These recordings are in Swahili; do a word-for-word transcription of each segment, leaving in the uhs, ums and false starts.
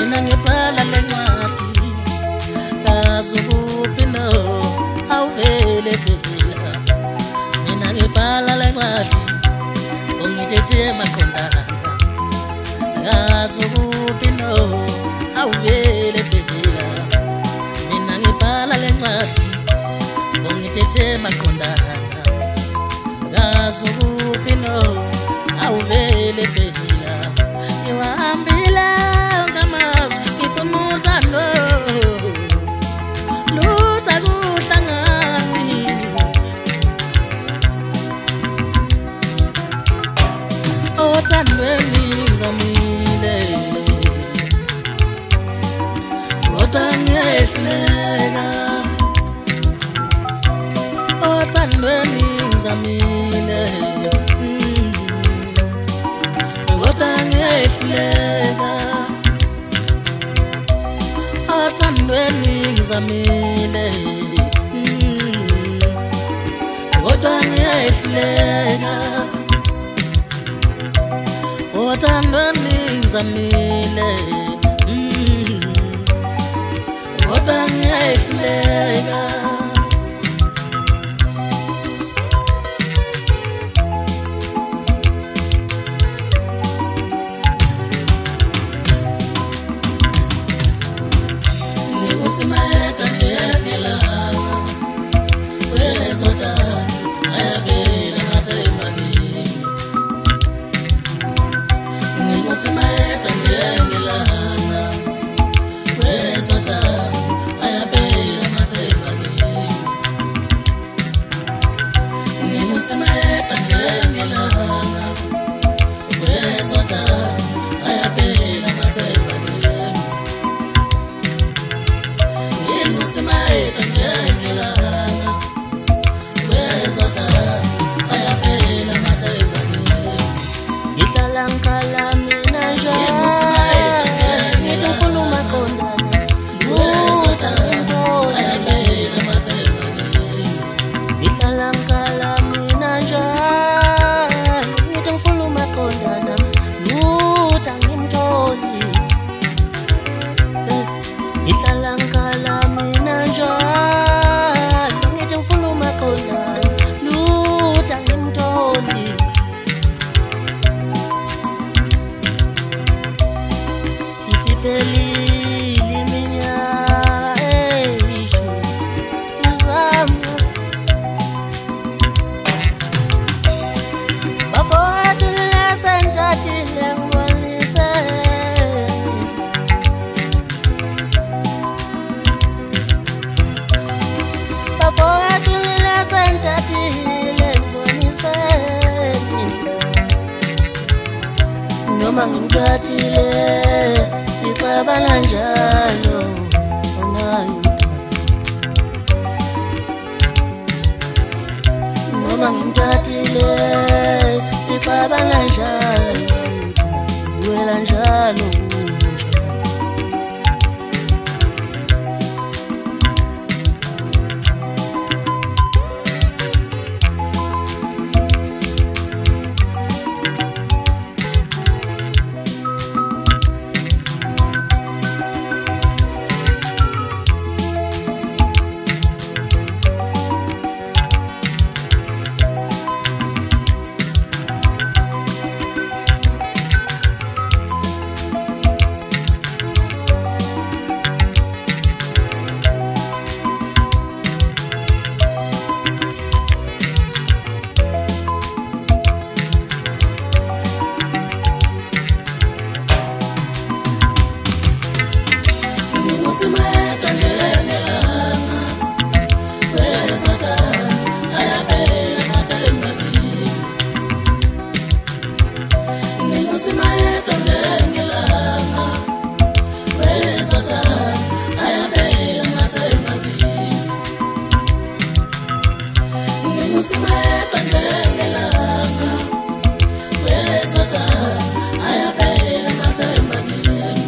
mina ngibhala lencwadi kazukuphi no awuvele phela mina ngibhala lencwadi ongithethe maqondana kazukuphi no awuvele phela mina ngibhala lencwadi ongithethe maqondana kazukuphi no awuvele phela iwahambile ngamazwi iphumuthano lutha kuhlangani othandweni ngizamile kodwa ngiyehluleka othandweni ngizamile kodwa ngiyehluleka othandweni ngizamile kodwa ngiyehluleka othandweni ngizamile kodwa ngiyehluleka Usimayeka njengelanga wezota ayabela ngathembani Usimayeka njengelanga wezota ayabela ngathembani Usimayeka njengelanga wezota ayabela ngathembani Usimayeka njengelanga wezota ayabela ngathembani Ihlala ngikhala mina njalo ngifuna umaqondana wezota ayabela ngathembani Ihlala ngikhala mina njalo ngifuna umaqondana lutha ngimtholi Ihlala ngikhala mina njalo ngithi ngifuna umaqondana lutha ngimtholi Isiphelile iminyaka eyishumi zami bafowethu lesentatile ngibonise Bafowethu lesentatile ngibonise noma ngimthathile sixabana njalo onayo noma ngimthathile sixabana njalo wela njalo Usimayeka njengelanga wezota ayabela ngathembani Usimayeka njengelanga wezota ayabela ngathembani Usimayeka njengelanga wezota ayabela ngathembani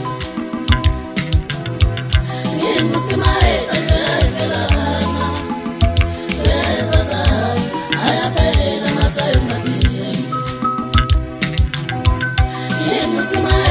Usimayeka njengelanga wezota ayabela ngathembani Usimayeka